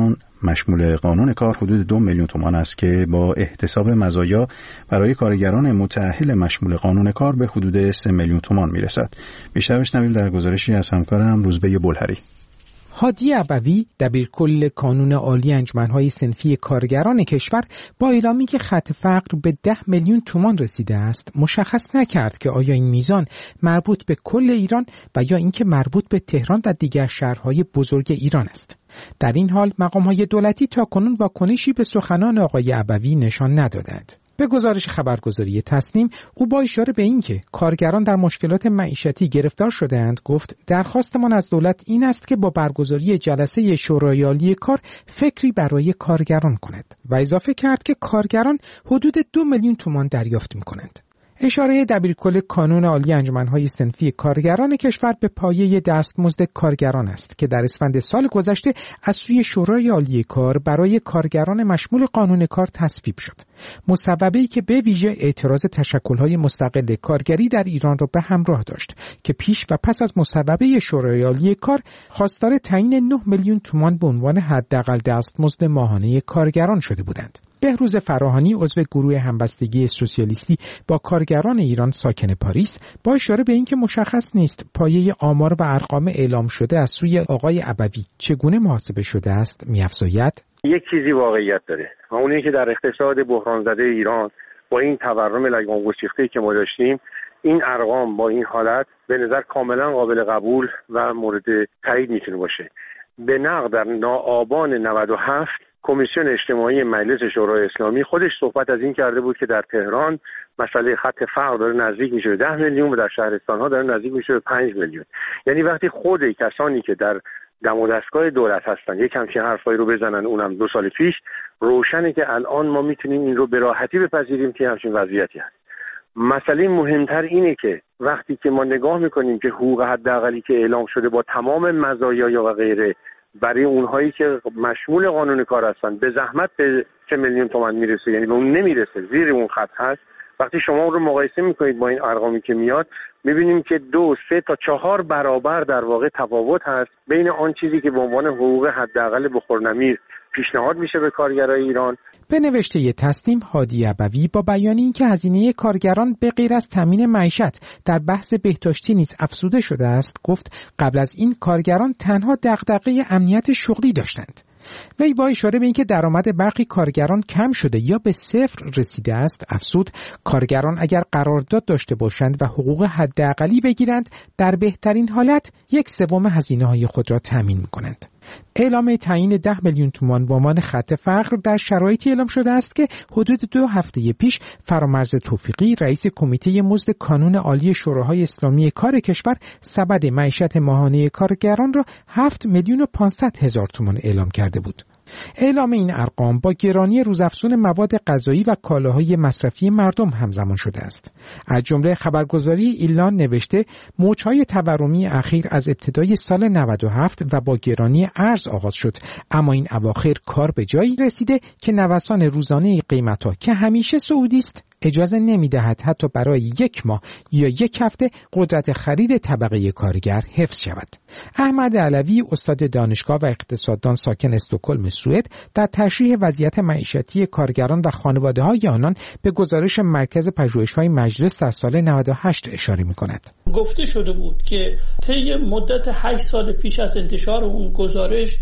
مشمول قانون کار حدود 2 میلیون تومان است که با احتساب مزایا برای کارگران متأهل مشمول قانون کار به حدود 3 میلیون تومان میرسد. بیشتر بشنویم در گزارشی از همکارم روزبه بلهری. هادی عبوی دبیرکل کانون عالی انجمن‌های صنفی کارگران کشور با اعلامی که خط فقر به 10 میلیون تومان رسیده است مشخص نکرد که آیا این میزان مربوط به کل ایران و یا اینکه مربوط به تهران و دیگر شهرهای بزرگ ایران است. در این حال مقام‌های دولتی تاکنون واکنشی به سخنان آقای عبوی نشان ندادند. به گزارش خبرگزاری تصنیم، او با اشاره به اینکه کارگران در مشکلات معیشتی گرفتار شده‌اند گفت درخواستمان از دولت این است که با برگزاری جلسه شورای عالی کار فکری برای کارگران کند و اضافه کرد که کارگران حدود 2 میلیون تومان دریافت می‌کنند. اشاره دبیرکل کانون عالی انجمن‌های صنفی کارگران کشور به پایه دستمزد کارگران است که در اسفند سال گذشته از سوی شورای عالی کار برای کارگران مشمول قانون کار تصویب شد. مصوبه‌ای که به ویژه اعتراض تشکل‌های مستقل کارگری در ایران را به همراه داشت که پیش و پس از مصوبه شورای عالی کار خواستار تعیین 9 میلیون تومان به عنوان حداقل دستمزد ماهانه کارگران شده بودند. بهروز فراهانی عضو گروه همبستگی سوسیالیستی با کارگران ایران ساکن پاریس با اشاره به اینکه مشخص نیست پایه آمار و ارقام اعلام شده از سوی آقای عبوی چگونه محاسبه شده است می‌افزاید: یک چیزی واقعیت داره و اون اینه که در اقتصاد بحران زده ایران با این تورم لگام گسیخته‌ای که ما داشتیم این ارقام با این حالت به نظر کاملا قابل قبول و مورد تایید میتونه باشه. به نقد در آبان 97 کمیسیون اجتماعی مجلس شورای اسلامی خودش صحبت از این کرده بود که در تهران مسئله خط فقر داره نزدیک میشه به 10 میلیون و در شهرستان‌ها داره نزدیک میشه به 5 میلیون. یعنی وقتی خود کسانی که در دم و دستگاه دولت هستن یک همچین حرفایی رو بزنن اونم 2 سال پیش، روشنه که الان ما میتونیم این رو به راحتی بپذیریم که همچین وضعیتی هست. مسئله مهمتر اینه که وقتی که ما نگاه میکنیم که حقوق حداقلی که اعلام شده با تمام مزایا و غیره برای اونهایی که مشمول قانون کار هستن به زحمت به 3 میلیون تومان میرسه، یعنی به اون نمیرسه، زیر اون خط هست. وقتی شما اون رو مقایسه میکنید با این ارقامی که میاد میبینیم که 2، 3 تا 4 برابر در واقع تفاوت هست بین آن چیزی که به عنوان حقوق حداقل بخورنمیر پیشنهاد میشه به کارگرای ایران. به نوشته تصنیم، هادی عبوی با بیان اینکه هزینه کارگران به غیر از تامین معیشت در بحث بهداشتی نیز افزوده شده است گفت قبل از این کارگران تنها دغدغه امنیت شغلی داشتند. وی با اشاره به اینکه درآمد برخی کارگران کم شده یا به صفر رسیده است افزود کارگران اگر قرارداد داشته باشند و حقوق حداقلی بگیرند در بهترین حالت 1/3 هزینه‌های خود را تامین می‌کنند. اعلام تعیین 10 میلیون تومان به عنوان خط فقر در شرایطی اعلام شده است که حدود 2 هفته پیش فرامرز توفیقی رئیس کمیته مزد کانون عالی شوراهای اسلامی کار کشور سبد معیشت ماهانه کارگران را 7 میلیون و 500 هزار تومان اعلام کرده بود. اعلام این ارقام با گرانی روزافزون مواد غذایی و کالاهای مصرفی مردم همزمان شده است. از جمله خبرگزاری ایلان نوشته موج‌های تورمی اخیر از ابتدای سال 97 و با گرانی ارز آغاز شد، اما این اواخر کار به جایی رسیده که نوسان روزانه قیمت‌ها که همیشه صعودی است اجازه نمی‌دهد حتی برای 1 ماه یا 1 هفته قدرت خرید طبقه کارگر حفظ شود. احمد علوی استاد دانشگاه و اقتصاددان ساکن استکهلم سوئد در تشریح وضعیت معیشتی کارگران و خانواده‌های آنان به گزارش مرکز پژوهش‌های مجلس در سال 98 اشاره می‌کند. گفته شده بود که طی مدت 8 سال پیش از انتشار اون گزارش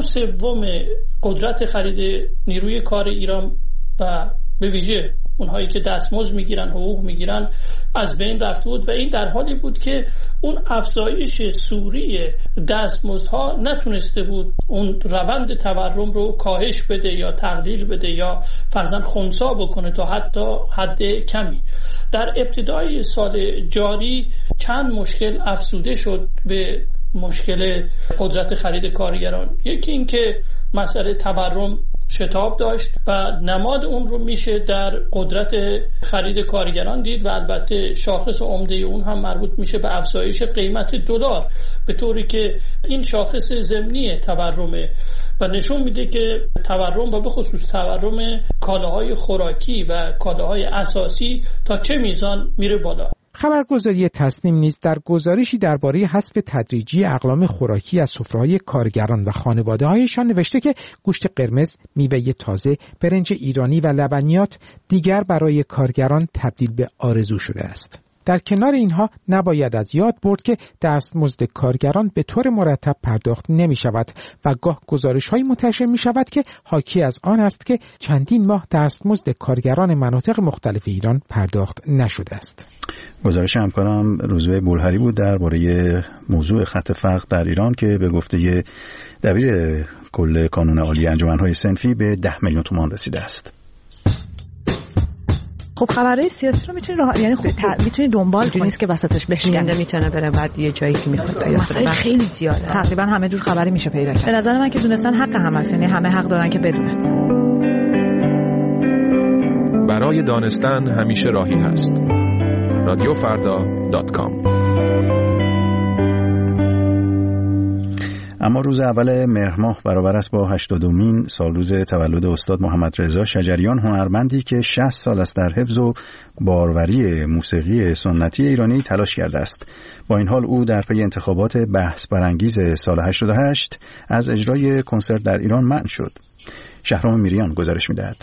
2/3 قدرت خرید نیروی کار ایران و به ویژه اونهایی که دستمزد میگیرن، حقوق میگیرن از بین رفته بود و این در حالی بود که اون افزایش سوری دستمزدها نتونسته بود اون روند تورم رو کاهش بده یا تقلیل بده یا فرضاً خنثی بکنه تا حتی حد کمی. در ابتدای سال جاری چند مشکل افزوده شد به مشکل قدرت خرید کارگران. یکی این که مسئله تورم شتاب داشت و نماد اون رو میشه در قدرت خرید کارگران دید و البته شاخص عمده اون هم مربوط میشه به افزایش قیمت دلار، به طوری که این شاخص ضمنی تورمه و نشون میده که تورم و به خصوص تورم کالاهای خوراکی و کالاهای اساسی تا چه میزان میره بالا. خبرگزاری تصنیم نیز در گزارشی درباره حذف تدریجی اقلام خوراکی از سفره‌های کارگران و خانواده‌هایشان نوشته که گوشت قرمز، میوه تازه، برنج ایرانی و لبنیات دیگر برای کارگران تبدیل به آرزو شده است. در کنار اینها نباید از یاد برد که دستمزد کارگران به طور مرتب پرداخت نمی شود و گاه گزارش‌هایی منتشر می شود که حاکی از آن است که چندین ماه دستمزد کارگران مناطق مختلف ایران پرداخت نشده است. گزارش همکارم روزبه بولهری بود درباره موضوع خط فقر در ایران که به گفته دبیر کل کانون عالی انجمن‌های صنفی به 10 میلیون تومان رسیده است. خب خبرهای سیاسی رو میتونی دنبال کنی، نیست که وسطش بشکنه، میتونه بره بعد یه جایی که میخواد پیدا کنه. خیلی زیاده، تقریبا همه جور خبری میشه پیدا کرد. به نظر من که دونستن حق هم هست، یعنی همه حق دارن که بدونن. برای دانستن همیشه راهی هست. radiofarda.com. اما روز اول مهر ماه برابر است با 80مین سالروز تولد استاد محمد رضا شجریان، هنرمندی که 60 سال است در حفظ و باروری موسیقی سنتی ایرانی تلاش کرده است. با این حال او در پی انتخابات بحث برانگیز سال 88 از اجرای کنسرت در ایران منع شد. شهرام میریان گزارش می‌دهد.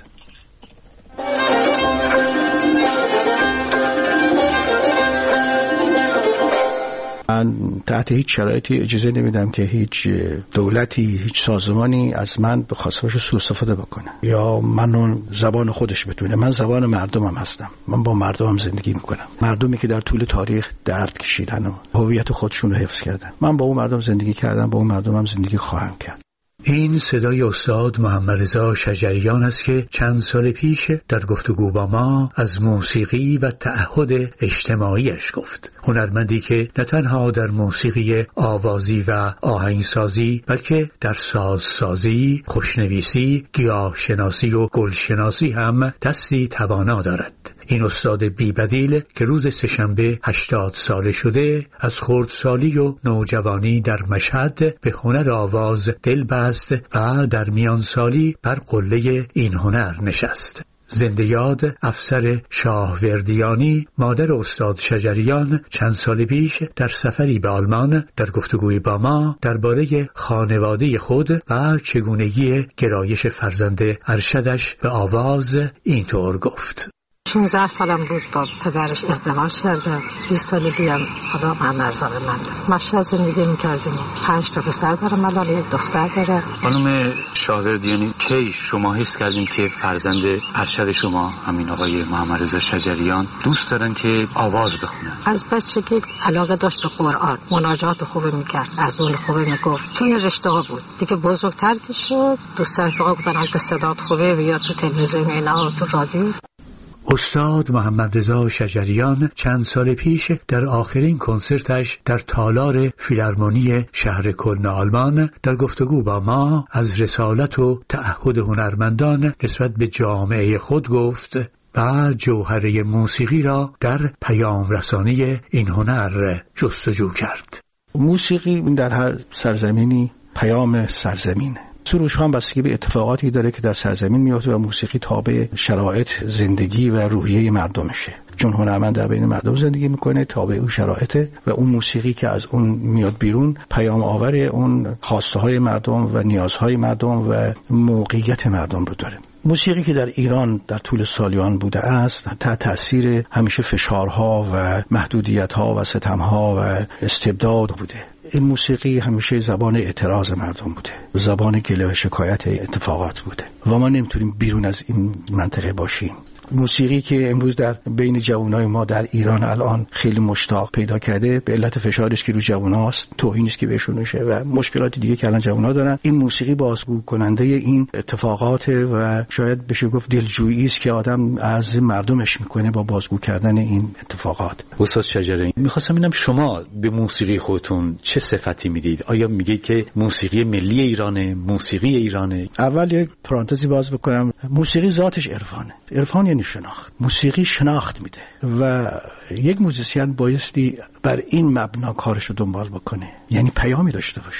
من تحت هیچ شرایطی اجازه نمیدم که هیچ دولتی، هیچ سازمانی از من به خواسته‌اش سوء استفاده بکنه یا منو زبان خودش بدونه. من زبان مردمم هستم، من با مردمم زندگی میکنم، مردمی که در طول تاریخ درد کشیدن و هویت خودشون رو حفظ کردن. من با اون مردم زندگی کردم، با اون مردمم زندگی خواهم کرد. این صدای استاد محمد رضا شجریان است که چند سال پیش در گفتگو با ما از موسیقی و تعهد اجتماعیش گفت. هنرمندی که نه تنها در موسیقی آوازی و آهنگسازی بلکه در سازسازی، خوشنویسی، گیاهشناسی و گلشناسی هم دستی توانا دارد. این استاد بی‌بدیل که روز سه‌شنبه 80 ساله شده، از خردسالی و نوجوانی در مشهد به هنر آواز دل بست و در میان سالی بر قله این هنر نشست. زنده یاد افسر شاهوردیانی، مادر استاد شجریان، چند سال پیش در سفری به آلمان در گفتگوی با ما درباره خانواده خود و چگونگی گرایش فرزند ارشدش به آواز اینطور گفت: 16 سالم بود با پدرش ازدواج کردم. 20 سال دیگه خدا مرزا به من مشهد زندگی میکردیم. 5 تا پسر دارم، الان یک دختر داره. خانم شاهوردیانی، کی شما حس کردیم که فرزند ارشد شما همین آقای محمد رضا شجریان دوست دارن که آواز بخونن؟ از بچگی علاقه داشت به قرآن، مناجات خوب میکرد، از اون خوب میگفت. توی رشته ها بود دیگه. بزرگتر که شد دوست رفقا گفتن اگه صدات خوبه بیا تو تلویزیون اینا، تو رادیو. استاد محمد رضا شجریان چند سال پیش در آخرین کنسرتش در تالار فیلارمونی شهر کلن آلمان در گفتگو با ما از رسالت و تعهد هنرمندان نسبت به جامعه خود گفت و جوهره موسیقی را در پیام رسانی این هنر جستجو کرد. موسیقی در هر سرزمینی پیام سرزمینه. سروش هم بستگی به اتفاقاتی داره که در سرزمین میفته و موسیقی تابع شرایط زندگی و روحیه مردمشه. چون هنرمند در بین مردم زندگی میکنه، تابع اون شرایطه و اون موسیقی که از اون میاد بیرون پیام آور اون خواسته های مردم و نیازهای مردم و موقعیت مردم رو داره. موسیقی که در ایران در طول سالیان بوده است تحت تأثیر همیشه فشارها و محدودیت‌ها و ستم‌ها و استبداد بوده. این موسیقی همیشه زبان اعتراض مردم بوده، زبان گله و شکایت اتفاقات بوده و ما نمیتونیم بیرون از این منطقه باشیم. موسیقی که امروز در بین جوانای ما در ایران الان خیلی مشتاق پیدا کرده به علت فشارش که رو جواناست، توهینی است که بهشون میشه و مشکلات دیگه که الان جوانا دارن. این موسیقی بازگو کننده این اتفاقات و شاید بشه گفت دلجویی است که آدم از مردمش میکنه با بازگو کردن این اتفاقات. استاد شجریان، میخواستم ببینم شما به موسیقی خودتون چه صفتی میدید؟ آیا میگید که موسیقی ملی ایرانه، موسیقی ایرانه؟ اول یک پرانتزی باز بکنم. موسیقی ذاتش عرفانه. عرفان یعنی شناخت. موسیقی شناخت میده و یک موزیسین بایستی بر این مبنا کارش رو دنبال بکنه، یعنی پیامی داشته باشه،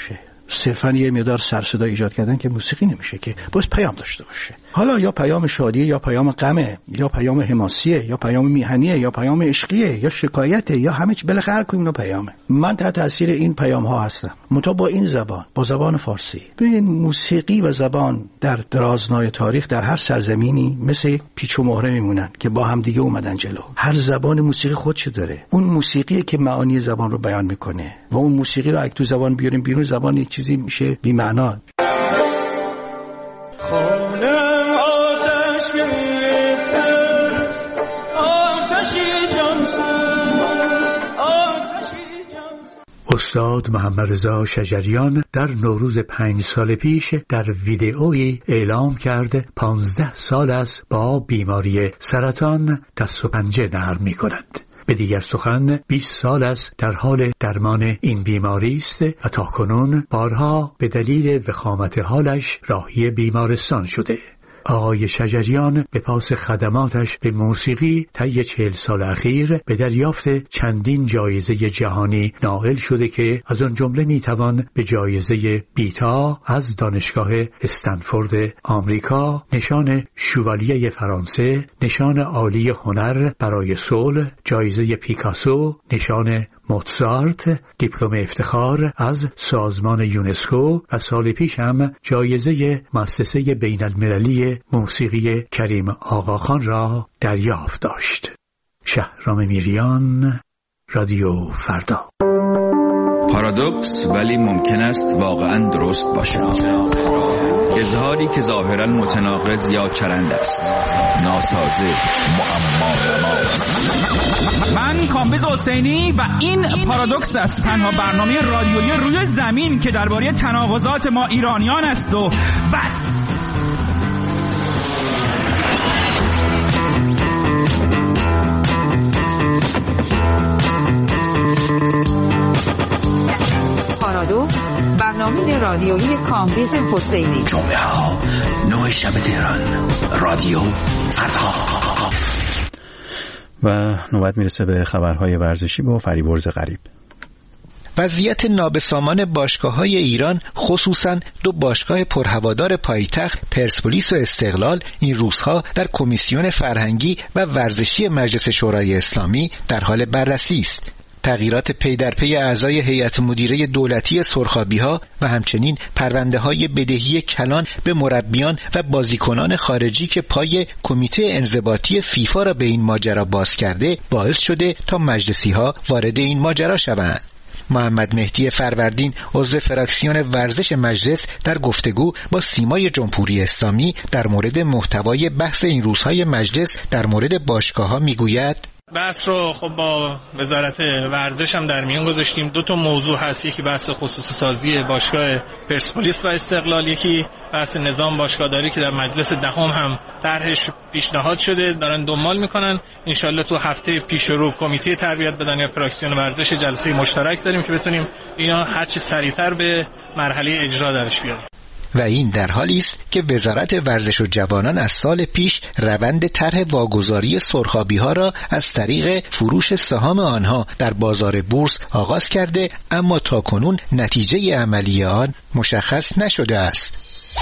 صرفا یه مقدار سر صدا ایجاد کردن که موسیقی نمیشه، که باید پیام داشته باشه. حالا یا پیام شادیه، یا پیام غمه، یا پیام حماسیه، یا پیام میهنیه، یا پیام عشقیه، یا شکایته، یا همه چی، بالاخره هر کدوم پیامه. من تحت تاثیر این پیام ها هستم. منتها با این زبان، با زبان فارسی. ببینید موسیقی و زبان در درازنای تاریخ در هر سرزمینی مثل پیچ و مهره میمونن که با هم دیگه اومدن جلو. هر زبان موسیقی خودشو داره. اون موسیقیه که معانی زبان رو بیان میکنه و اون موسیقی رو اگه تو زبان بیاریم بیرون، زبان یک چیزی میشه بی معنا. خانم آتش گرفته، آتشی جانسوز، آتشی جانسوز. استاد محمد رضا شجریان در نوروز 5 سال پیش در ویدئویی اعلام کرده 15 سال است با بیماری سرطان دست و پنجه نرم می‌کند. به دیگر سخن 20 سال است در حال درمان این بیماری است و تاکنون بارها به دلیل وخامت حالش راهی بیمارستان شده. آقای شجریان به پاس خدماتش به موسیقی طی 40 سال اخیر به دریافت چندین جایزه جهانی نائل شده که از آن جمله میتوان به جایزه بیتا از دانشگاه استنفورد آمریکا، نشان شوالیه فرانسه، نشان عالی هنر برای صلح، جایزه پیکاسو، نشان موتزارت، دیپلم افتخار از سازمان یونسکو و سال پیش هم جایزه مؤسسه بین المللی موسیقی کریم آقاخان را دریافت داشت. شهرام میریان، رادیو فردا. پارادوکس ولی ممکن است واقعا درست باشد. اظهاری که ظاهرا متناقض یا چرند است، ناسازه، معما. من کامبیز حسینی و این پارادوکس است، تنها برنامه رادیویی روی زمین که درباره تناقضات ما ایرانیان است و بس. پارادوکس، برنامه رادیویی کامبیز حسینی. جمعه ها 9 شب تهران، رادیو فردا. و نوبت میرسه به خبرهای ورزشی با فریبرز غریب. وضعیت نابسامان باشگاه‌های ایران، خصوصاً 2 باشگاه پرهوادار پایتخت پرسپولیس و استقلال، این روزها در کمیسیون فرهنگی و ورزشی مجلس شورای اسلامی در حال بررسی است. تغییرات پی در پی اعضای هیئت مدیره دولتی سرخابی‌ها و همچنین پرونده‌های بدهی کلان به مربیان و بازیکنان خارجی که پای کمیته انضباطی فیفا را به این ماجرا باز کرده، باعث شده تا مجلسی‌ها وارد این ماجرا شوند. محمد مهدی فروردین، عضو فراکسیون ورزش مجلس، در گفتگو با سیمای جمهوری اسلامی در مورد محتوای بحث این روزهای مجلس در مورد باشگاه‌ها میگوید: بحث رو خب با وزارت ورزش هم در میان گذاشتیم. 2 تا موضوع هست، یکی بحث خصوصی سازی باشگاه پرسپولیس و استقلال، یکی بحث نظام باشگاهداری که در مجلس دهم هم طرحش پیشنهاد شده، دارن دنبال میکنن. انشالله تو هفته پیش رو کمیته تربیت بدنی و فراکسیون ورزش جلسه مشترک داریم که بتونیم اینا هرچی سریعتر به مرحله اجرا درش بیاریم. و این در حالی است که وزارت ورزش و جوانان از سال پیش روند طرح واگذاری سرخابی‌ها را از طریق فروش سهام آنها در بازار بورس آغاز کرده، اما تاکنون نتیجه عملی آن مشخص نشده است.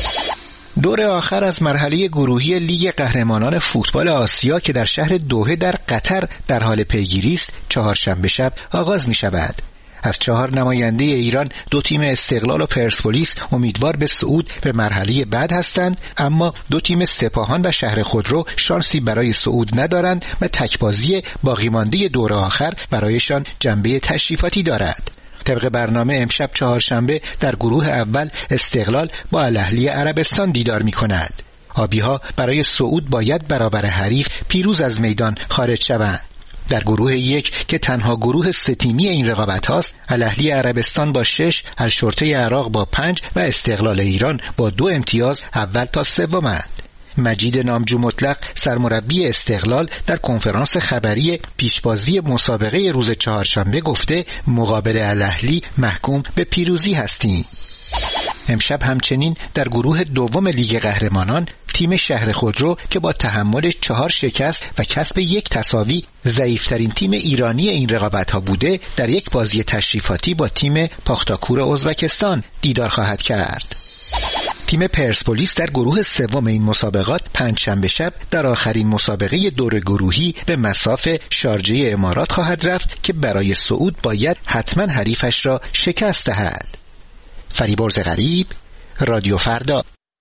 دور آخر از مرحله گروهی لیگ قهرمانان فوتبال آسیا که در شهر دوحه در قطر در حال پیگیری است، چهارشنبه شب آغاز می شود. از 4 نماینده ایران 2 تیم استقلال و پرسپولیس امیدوار به صعود به مرحله بعد هستند، اما 2 تیم سپاهان و شهر خودرو شانسی برای صعود ندارند و تکبازی باقی مانده دور آخر برایشان جنبه تشریفاتی دارد. طبق برنامه امشب چهارشنبه در گروه اول استقلال با الاهلی عربستان دیدار می کند. آبی‌ها برای صعود باید برابر حریف پیروز از میدان خارج شوند. در گروه 1 که تنها گروه 3 تیمی این رقابت هاست، الاهلی عربستان با 6، الشرطه عراق با 5 و استقلال ایران با 2 امتیاز اول تا سومند. مجید نامجو مطلق، سرمربی استقلال، در کنفرانس خبری پیشبازی مسابقه روز چهارشنبه گفته مقابل الاهلی محکوم به پیروزی هستیم. امشب همچنین در گروه دوم لیگ قهرمانان تیم شهر خودرو که با تحمل 4 شکست و کسب 1 تساوی ضعیفترین تیم ایرانی این رقابت‌ها بوده، در یک بازی تشریفاتی با تیم پاختاکور ازبکستان دیدار خواهد کرد. تیم پرسپولیس در گروه سوم این مسابقات پنجشنبه شب در آخرین مسابقه دور گروهی به مصاف شارجه امارات خواهد رفت که برای صعود باید حتما حریفش را شکست دهد. فریبرز غریب، رادیو فردا.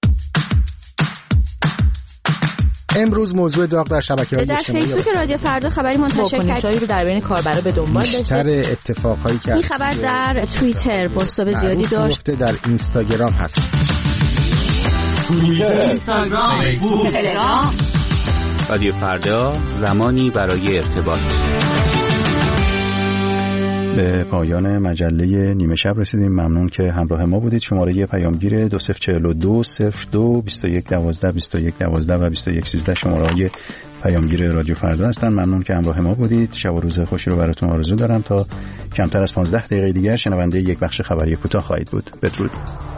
امروز موضوع داغ در شبکه‌های اجتماعی در فیسبوک رادیو فردا خبری منتشر کرد رو در بین کاربرا به دنبال داشته. بیشتر اتفاقایی که این خبر در توییتر پست زیادی داشت، در اینستاگرام هست. اینستاگرام، فیسبوک، تلگرام. رادیو فردا، زمانی برای ارتباط. به پایان مجله نیمه شب رسیدیم. ممنون که همراه ما بودید. شماره پیامگیر 2042 02 21 12 21 12 و 21 13 شماره‌های پیامگیر رادیو فردا هستن. ممنون که همراه ما بودید. شب و روز خوشی رو براتون آرزو دارم. تا کمتر از 15 دقیقه دیگر شنونده یک بخش خبری کوتاه خواهید بود. بدرود.